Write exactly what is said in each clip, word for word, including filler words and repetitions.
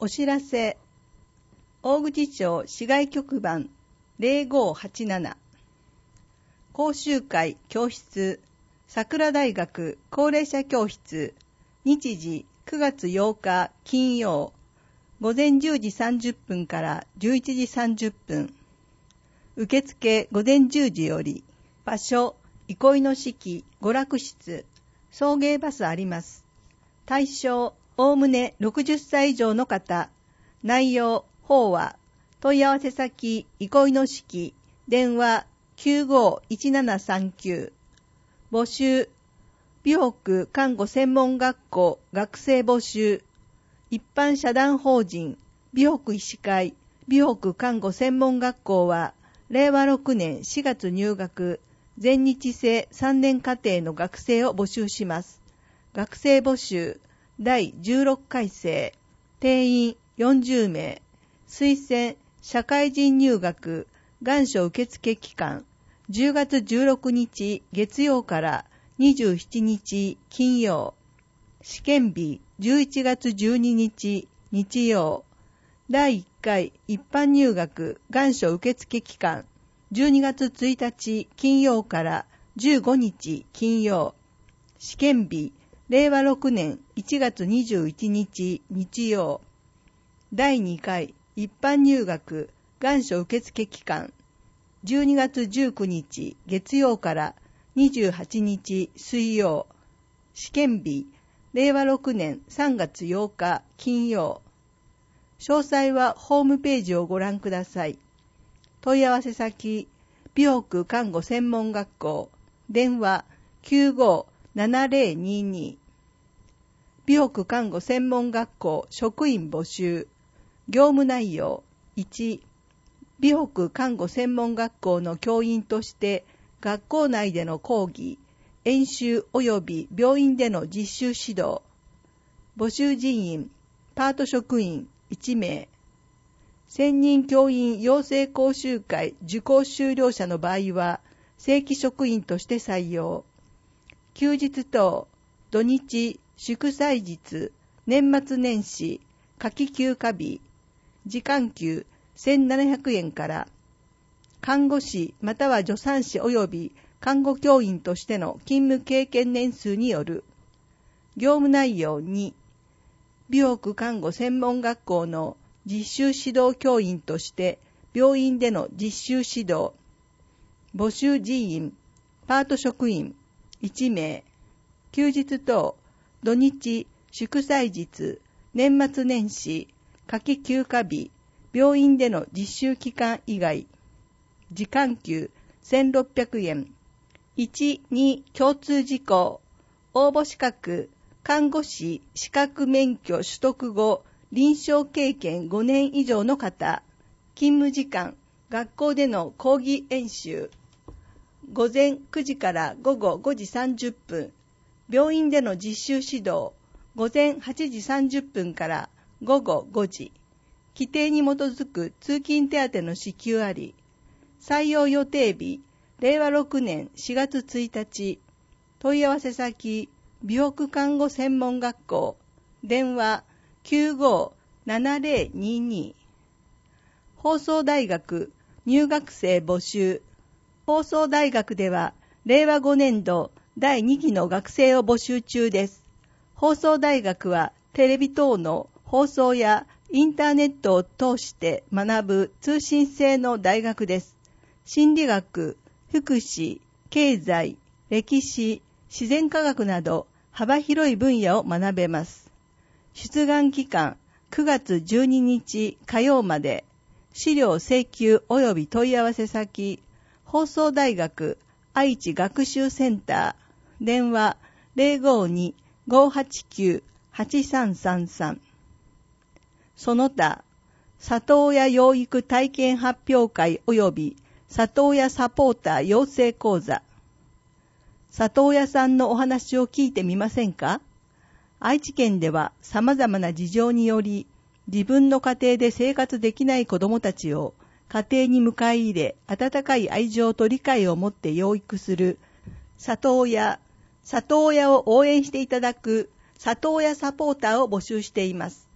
お知らせ。大口町市外局番 ゼロごはちなな 講習会教室桜大学高齢者教室日時くがつようか金曜午前じゅうじさんじゅっぷんからじゅういちじさんじゅっぷん受付午前じゅうじより場所憩いの式娯楽室送迎バスあります。対象おおむねろくじゅっさい以上の方。内容法話問い合わせ先憩いの式電話きゅうごいちななさんきゅう募集美北看護専門学校学生募集一般社団法人美北医師会美北看護専門学校はれいわろくねんしがつ入学全日制さんねん課程の学生を募集します。学生募集だいじゅうろっかい生定員よんじゅうめい推薦社会人入学願書受付期間じゅうがつじゅうろくにち月曜からにじゅうしちにち金曜試験日じゅういちがつじゅうににち日曜だいいっかい一般入学願書受付期間じゅうにがつついたち金曜からじゅうごにち金曜試験日れいわろくねんいちがつにじゅういちにち日曜だいにかい一般入学願書受付期間じゅうにがつじゅうくにち月曜からにじゅうはちにち水曜試験日れいわろくねんさんがつようか金曜詳細はホームページをご覧ください。問い合わせ先美北看護専門学校電話きゅうごななぜろにに美北看護専門学校職員募集業務内容いち美北看護専門学校の教員として学校内での講義演習及び病院での実習指導募集人員パート職員いちめい専任教員養成講習会受講修了者の場合は正規職員として採用休日等土日祝祭日年末年始夏季休暇日時間給せんななひゃくえんから看護師または助産師及び看護教員としての勤務経験年数による業務内容に美北看護専門学校の実習指導教員として病院での実習指導募集人員パート職員いちめい休日等土日祝祭日年末年始夏季休暇日病院での実習期間以外時間給せんろっぴゃくえんいち、に共通事項応募資格看護師資格免許取得後臨床経験ごねん以上の方勤務時間学校での講義演習午前くじから午後ごじさんじゅっぷん病院での実習指導午前はちじさんじゅっぷんから午後ごじ規定に基づく通勤手当の支給あり採用予定日れいわろくねんしがつついたち問い合わせ先美北看護専門学校電話きゅうごななぜろにに放送大学入学生募集放送大学ではれいわごねんどだいにきの学生を募集中です。放送大学はテレビ等の放送やインターネットを通して学ぶ通信制の大学です。心理学、福祉、経済、歴史、自然科学など幅広い分野を学べます。出願期間くがつじゅうににち火曜まで資料請求及び問い合わせ先放送大学愛知学習センター電話 ゼロごに ごはちきゅう はちさんさんさんその他里親養育体験発表会及び里親サポーター養成講座里親さんのお話を聞いてみませんか？愛知県では様々な事情により自分の家庭で生活できない子どもたちを家庭に迎え入れ温かい愛情と理解を持って養育する里親、里親を応援していただく里親サポーターを募集しています。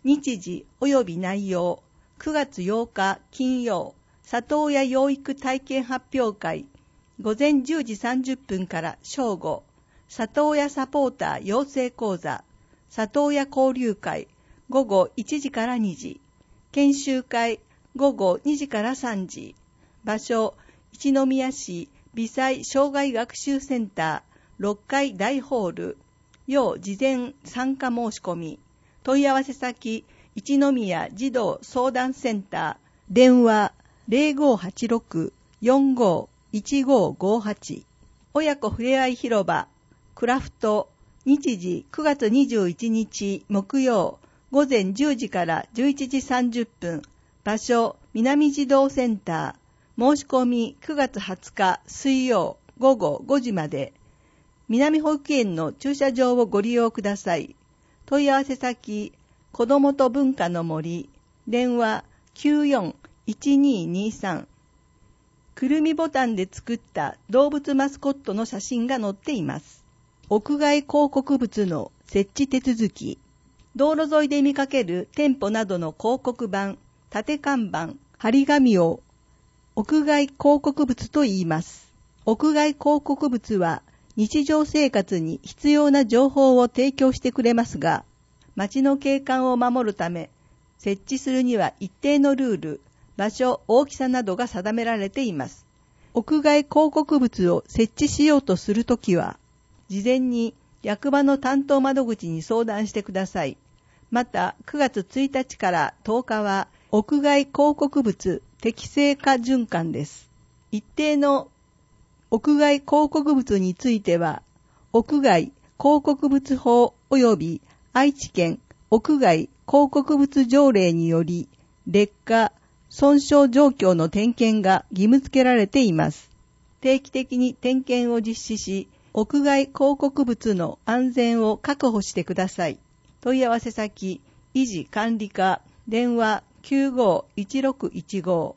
日時及び内容、くがつようか金曜、里親養育体験発表会、午前じゅうじさんじゅっぷんから正午、里親サポーター養成講座、里親交流会、午後いちじからにじ、研修会、午後にじからさんじ、場所、一宮市微細障害学習センターろっかい大ホール、要事前参加申し込み、問い合わせ先、一宮児童相談センター、電話 ゼロごはちろく よんごいちごごはち、親子ふれあい広場、クラフト、日時くがつにじゅういちにち木曜、午前じゅうじからじゅういちじさんじゅっぷん、場所、南児童センター、申し込みくがつはつか水曜午後ごじまで、南保育園の駐車場をご利用ください。問い合わせ先、子どもと文化の森、電話 きゅうよんいちににさん。くるみボタンで作った動物マスコットの写真が載っています。屋外広告物の設置手続き。道路沿いで見かける店舗などの広告板、縦看板、張り紙を屋外広告物と言います。屋外広告物は日常生活に必要な情報を提供してくれますが、街の景観を守るため、設置するには一定のルール、場所、大きさなどが定められています。屋外広告物を設置しようとするときは、事前に役場の担当窓口に相談してください。また、くがつついたちからとおかは、屋外広告物適正化循環です。一定の屋外広告物については、屋外広告物法及び愛知県屋外広告物条例により、劣化、損傷状況の点検が義務付けられています。定期的に点検を実施し、屋外広告物の安全を確保してください。問い合わせ先、維持管理課、電話 きゅうごいちろくいちご。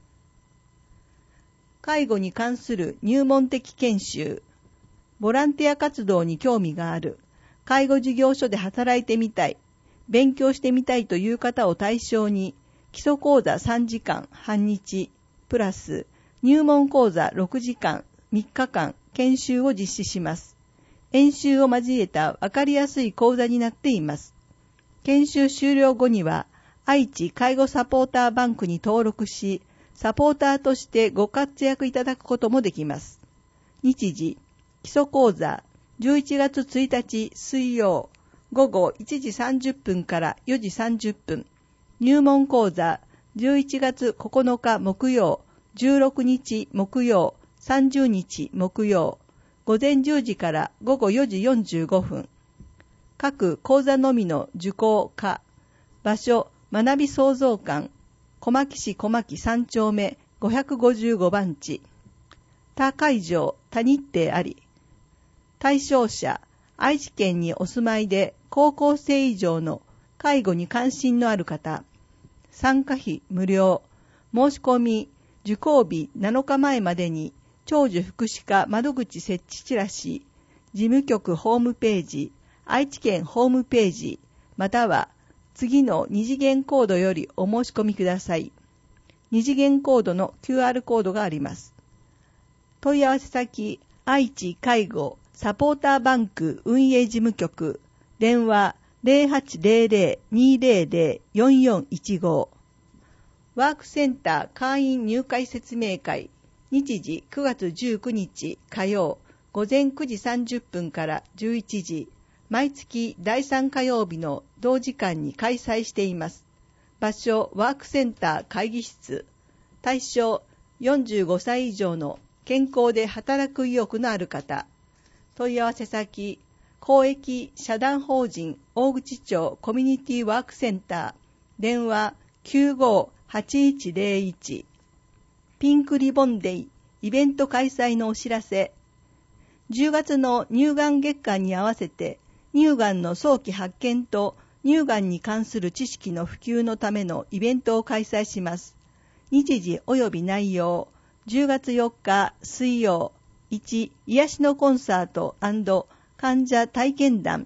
介護に関する入門的研修。ボランティア活動に興味がある。介護事業所で働いてみたい。勉強してみたいという方を対象に、基礎講座さんじかん半日、プラス入門講座ろくじかんみっかかん研修を実施します。演習を交えたわかりやすい講座になっています。研修終了後には、愛知介護サポーターバンクに登録し、サポーターとしてご活躍いただくこともできます。日時、基礎講座じゅういちがつついたち水曜午後いちじさんじゅっぷんからよじさんじゅっぷん、入門講座じゅういちがつここのか木曜、じゅうろくにち木曜、さんじゅうにち木曜、午前じゅうじから午後よじよんじゅうごふん。各講座のみの受講可。場所、学び創造館、小牧市小牧さんちょうめごひゃくごじゅうごばんち。他会場、他日程あり。対象者、愛知県にお住まいで高校生以上の介護に関心のある方。参加費無料。申し込み、受講日なのかまえまでに長寿福祉課窓口設置チラシ、事務局ホームページ、愛知県ホームページ、または次の二次元コードよりお申し込みください。二次元コードの キューアール コードがあります。問い合わせ先、愛知介護サポーターバンク運営事務局、電話 ゼロはちゼロゼロ にゼロゼロ よんよんいちご。ワークセンター会員入会説明会、日時くがつじゅうくにち火曜、午前くじさんじゅっぷんからじゅういちじ、毎月だいさん火曜日の同時間に開催しています。場所、ワークセンター会議室。対象、よんじゅうごさい以上の健康で働く意欲のある方。問い合わせ先、公益社団法人大口町コミュニティワークセンター。電話 きゅうごはちいちゼロいち。ピンクリボンデイイベント開催のお知らせ。じゅうがつの乳がん月間に合わせて乳がんの早期発見と乳がんに関する知識の普及のためのイベントを開催します。日時及び内容、じゅうがつよっか水曜、いち、癒しのコンサート&患者体験談、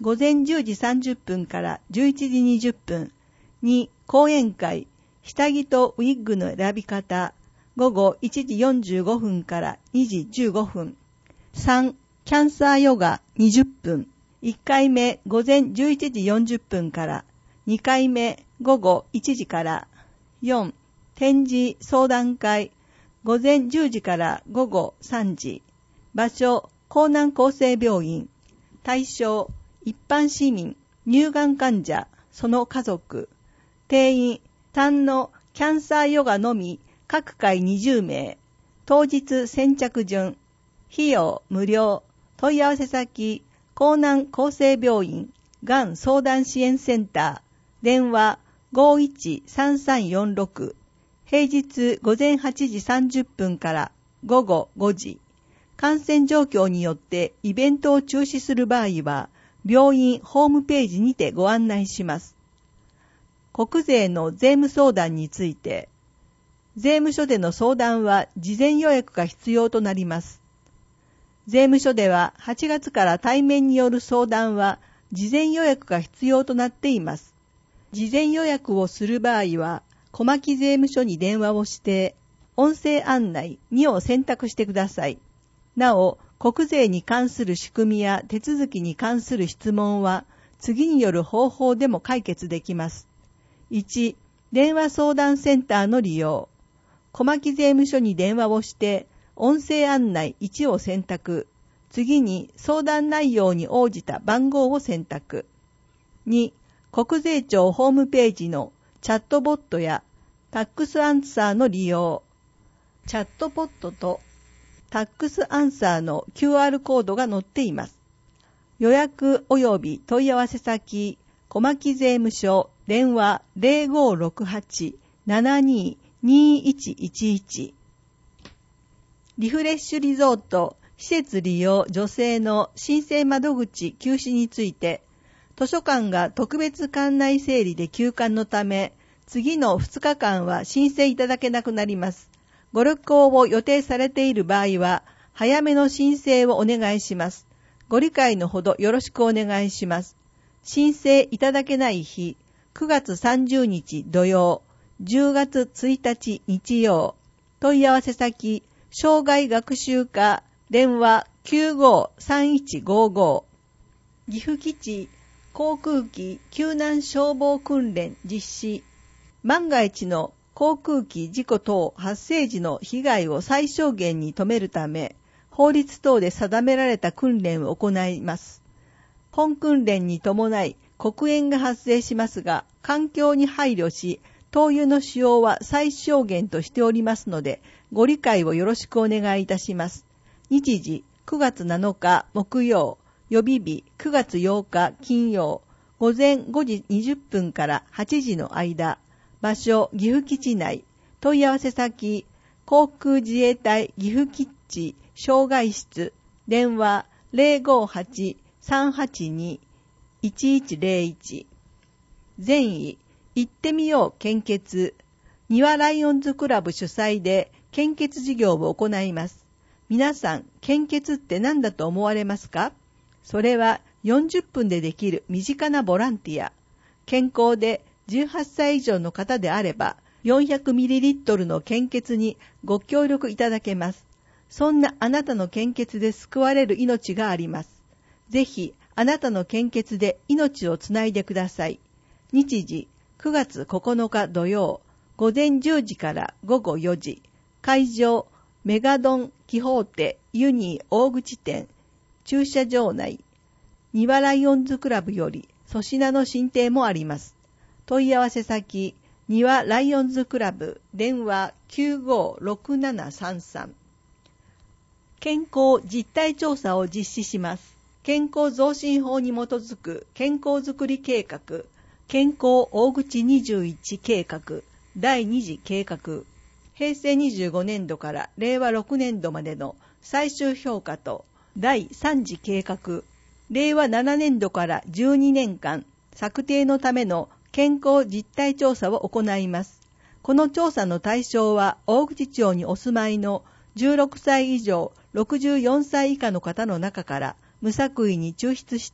午前じゅうじさんじゅっぷんからじゅういちじにじゅっぷん。に、講演会、下着とウィッグの選び方、午後いちじよんじゅうごふんからにじじゅうごふん。さん、キャンサーヨガにじゅっぷん。いっかいめ午前じゅういちじよんじゅっぷんから、にかいめ午後いちじから。よん、展示相談会、午前じゅうじから午後さんじ。場所、江南厚生病院。対象、一般市民、乳がん患者、その家族。定員、単のキャンサーヨガのみ、各回にじゅうめい。当日先着順。費用無料。問い合わせ先、江南厚生病院、がん相談支援センター。電話 ごーいちさんさんよんろく。平日午前はちじさんじゅっぷんから午後ごじ。感染状況によってイベントを中止する場合は、病院ホームページにてご案内します。国税の税務相談について、税務署での相談は事前予約が必要となります。税務署でははちがつから対面による相談は事前予約が必要となっています。事前予約をする場合は、小牧税務署に電話をして、音声案内にを選択してください。なお、国税に関する仕組みや手続きに関する質問は、次による方法でも解決できます。いち、電話相談センターの利用。小牧税務署に電話をして、音声案内いちを選択。次に相談内容に応じた番号を選択。に、国税庁ホームページのチャットボットやタックスアンサーの利用。チャットボットとタックスアンサーの キューアール コードが載っています。予約及び問い合わせ先、小牧税務署、電話 ゼロごーろくはち ななにーにーいちいちいち。リフレッシュリゾート、施設利用助成の申請窓口休止について、図書館が特別館内整理で休館のため、次のふつかかんは申請いただけなくなります。ご旅行を予定されている場合は、早めの申請をお願いします。ご理解のほどよろしくお願いします。申請いただけない日、くがつさんじゅうにち土曜、じゅうがつついたち日曜。問い合わせ先、障害学習課、電話 きゅうごーさんいちごーごー。岐阜基地、航空機救難消防訓練実施。万が一の航空機事故等発生時の被害を最小限に止めるため、法律等で定められた訓練を行います。本訓練に伴い黒煙が発生しますが、環境に配慮し、灯油の使用は最小限としておりますので、ご理解をよろしくお願いいたします。日時、くがつなのか木曜、予備日くがつようか金曜、午前ごじにじゅっぷんからはちじの間、場所岐阜基地内、問い合わせ先、航空自衛隊岐阜基地障害室、電話 ゼロごーはち さんはちに いちいちゼロいち。善意、行ってみよう献血、庭ライオンズクラブ主催で献血事業を行います。皆さん、献血って何だと思われますか？それはよんじゅっぷんでできる身近なボランティア。健康でじゅうはっさい以上の方であれば、よんひゃくミリリットルの献血にご協力いただけます。そんなあなたの献血で救われる命があります。ぜひ、あなたの献血で命をつないでください。日時、くがつここのか土曜、午前じゅうじから午後よじ。会場、メガドンキホーテユニー大口店。駐車場内、庭ライオンズクラブより粗品の進呈もあります。問い合わせ先、庭ライオンズクラブ、電話 きゅうごーろくななさんさん。健康実態調査を実施します。健康増進法に基づく健康づくり計画、健康大口にじゅういち計画、だいに次計画、へいせいにじゅうごねんどかられいわろくねんどまでの最終評価と、だいさん次計画、れいわななねんどからじゅうにねんかん策定のための健康実態調査を行います。この調査の対象は大口町にお住まいのじゅうろくさい以上ろくじゅうよんさい以下の方の中から無作為に抽出した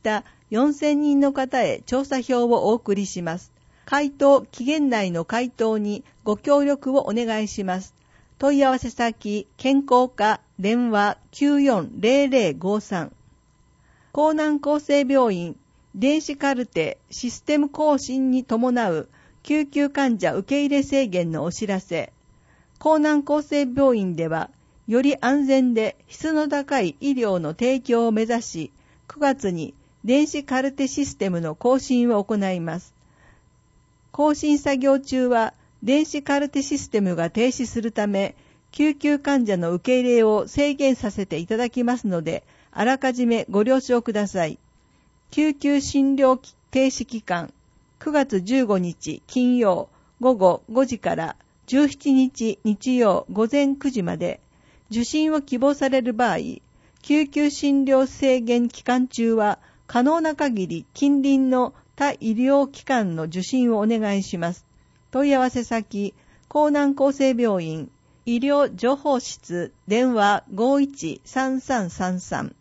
よんせんにんの方へ調査票をお送りします。回答期限内の回答にご協力をお願いします。問い合わせ先、健康課電話 きゅうよんゼロゼロごさん。江南厚生病院電子カルテシステム更新に伴う救急患者受け入れ制限のお知らせ。江南厚生病院では、より安全で質の高い医療の提供を目指し、くがつに電子カルテシステムの更新を行います。更新作業中は、電子カルテシステムが停止するため、救急患者の受け入れを制限させていただきますので、あらかじめご了承ください。救急診療停止期間、くがつじゅうごにち金曜午後ごじからじゅうしちにち日曜午前くじまで、受診を希望される場合、救急診療制限期間中は可能な限り近隣の他医療機関の受診をお願いします。問い合わせ先、江南厚生病院医療情報室電話 ごいちさんさんさんさん